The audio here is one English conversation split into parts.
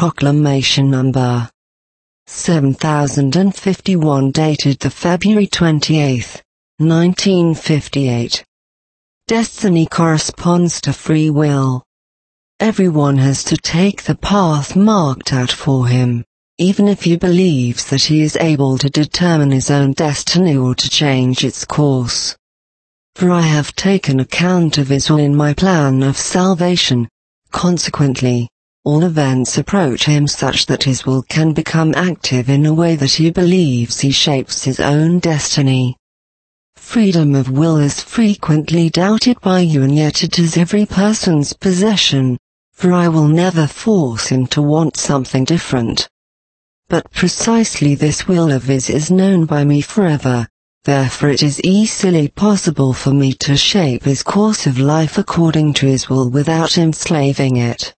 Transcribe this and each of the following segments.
Proclamation Number 7051 dated the February 28, 1958. Destiny corresponds to free will. Everyone has to take the path marked out for him, even if he believes that he is able to determine his own destiny or to change its course. For I have taken account of it all in my plan of salvation. Consequently, all events approach him such that his will can become active in a way that he believes he shapes his own destiny. Freedom of will is frequently doubted by you, and yet it is every person's possession, for I will never force him to want something different. But precisely this will of his is known by me forever, therefore it is easily possible for me to shape his course of life according to his will without enslaving it.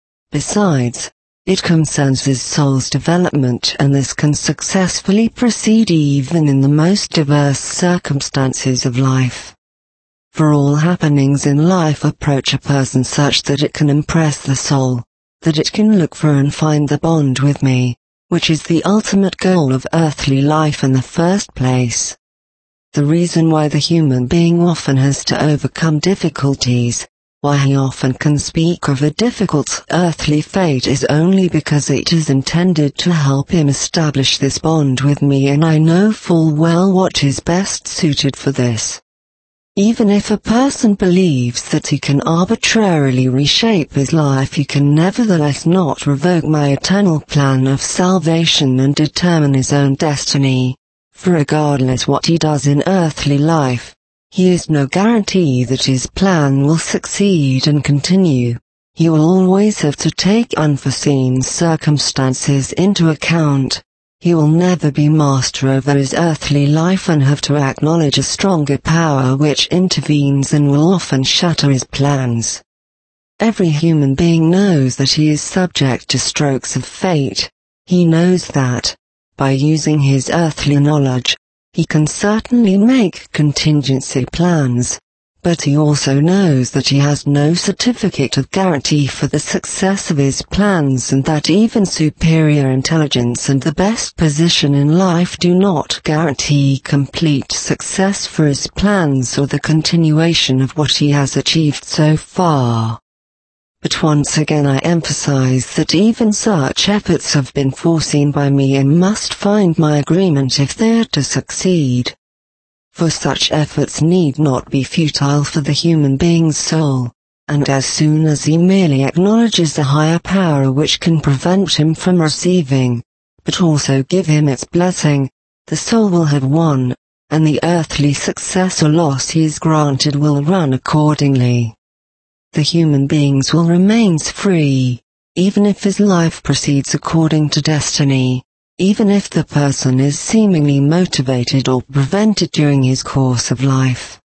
Besides, it concerns his soul's development, and this can successfully proceed even in the most diverse circumstances of life. For all happenings in life approach a person such that it can impress the soul, that it can look for and find the bond with me, which is the ultimate goal of earthly life in the first place. The reason why the human being often has to overcome difficulties, why he often can speak of a difficult earthly fate, is only because it is intended to help him establish this bond with me, and I know full well what is best suited for this. Even if a person believes that he can arbitrarily reshape his life, he can nevertheless not revoke my eternal plan of salvation and determine his own destiny, for regardless what he does in earthly life, he is no guarantee that his plan will succeed and continue. He will always have to take unforeseen circumstances into account. He will never be master over his earthly life and have to acknowledge a stronger power which intervenes and will often shatter his plans. Every human being knows that he is subject to strokes of fate. He knows that, by using his earthly knowledge, he can certainly make contingency plans, but he also knows that he has no certificate of guarantee for the success of his plans, and that even superior intelligence and the best position in life do not guarantee complete success for his plans or the continuation of what he has achieved so far. But once again I emphasize that even such efforts have been foreseen by me and must find my agreement if they are to succeed. For such efforts need not be futile for the human being's soul, and as soon as he merely acknowledges a higher power which can prevent him from receiving, but also give him its blessing, the soul will have won, and the earthly success or loss he is granted will run accordingly. The human being's will remains free, even if his life proceeds according to destiny, even if the person is seemingly motivated or prevented during his course of life.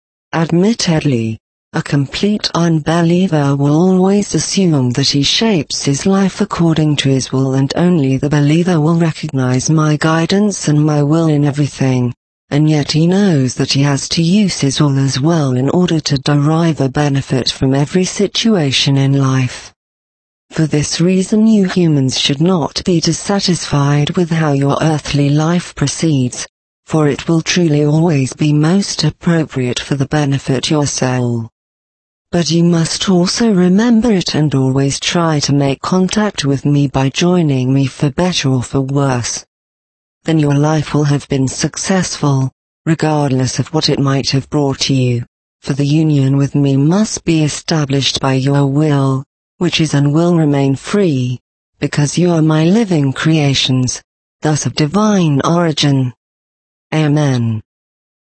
Admittedly, a complete unbeliever will always assume that he shapes his life according to his will, and only the believer will recognize my guidance and my will in everything. And yet he knows that he has to use his will as well in order to derive a benefit from every situation in life. For this reason you humans should not be dissatisfied with how your earthly life proceeds, for it will truly always be most appropriate for the benefit your soul. But you must also remember it and always try to make contact with me by joining me, for better or for worse. Then your life will have been successful, regardless of what it might have brought you, for the union with me must be established by your will, which is and will remain free, because you are my living creations, thus of divine origin. Amen.